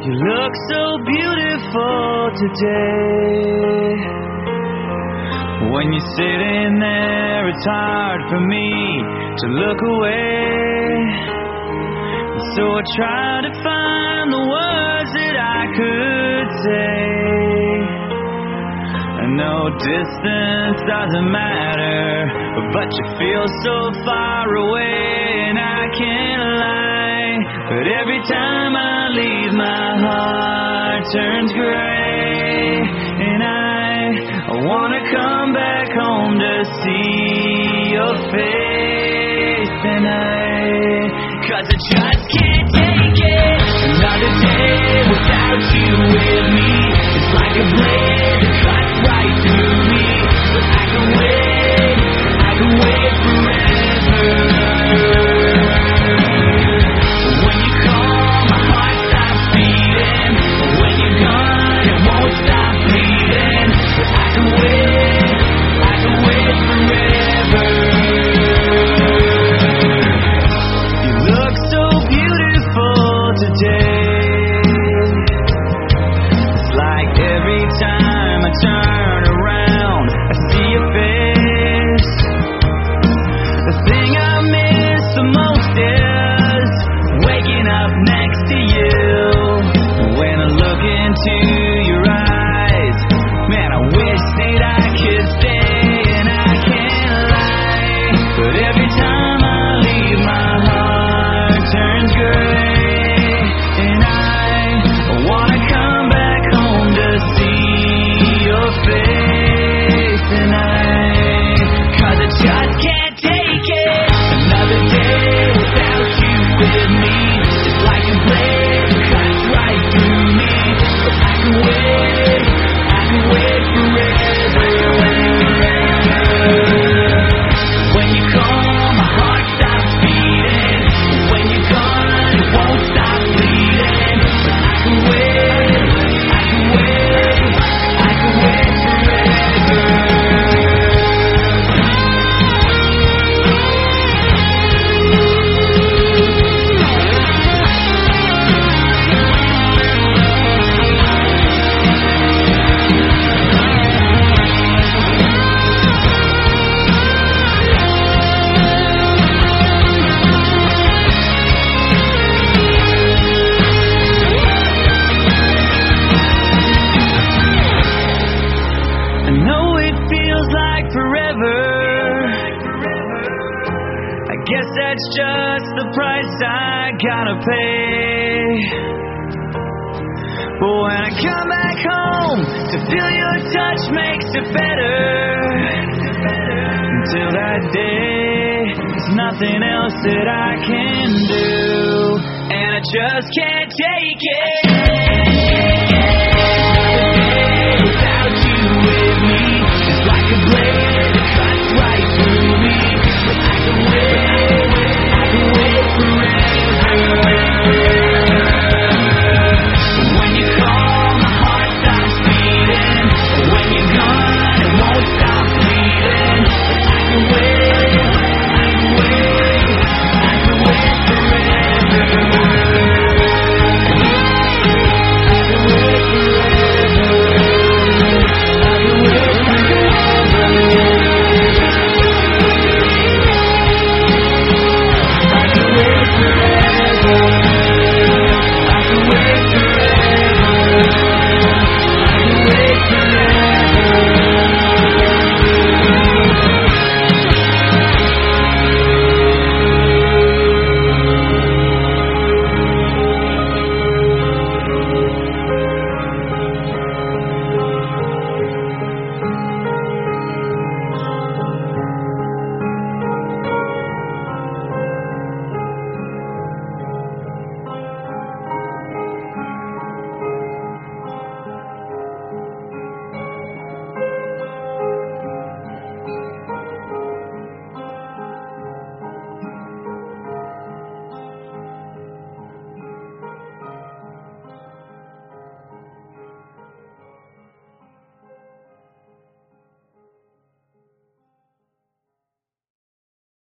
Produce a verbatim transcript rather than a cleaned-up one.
You look so beautiful today. When you're sitting there, it's hard for me to look away. So I try to find the words that I could say. I know distance doesn't matter, but you feel so far away, and I can't lie. But every time I leave, my heart turns gray, and I, I wanna come back home to see your face, and I, cause I just can't take it. Another day without you with me, it's like a blade that cuts right through me. But I can wait, I can wait forever. When you call, my heart stops beating. When you're gone, it won't stop bleeding. But I can wait, I can wait forever. You look so beautiful today. It's like every time I turn around, I see your face. The thing I miss the most is waking up next to you. When I look into your eyes, man, I wish that I could stay, and I can't lie. But every time I leave, my heart turns gray, and I wanna come back home to see your face, and I, cause I just can't take it. Another day without you with me, it's like a blade that cuts right through me. But I can wait, I can wait forever. When you call, my heart stops beating. When you're gone, it won't stop bleeding. But I can wait, I can wait, I can wait forever. I know it feels like forever. I guess that's just the price I gotta pay. But when I come back home, to feel your touch makes it better. Until that day, there's nothing else that I can do, and I just can't take it.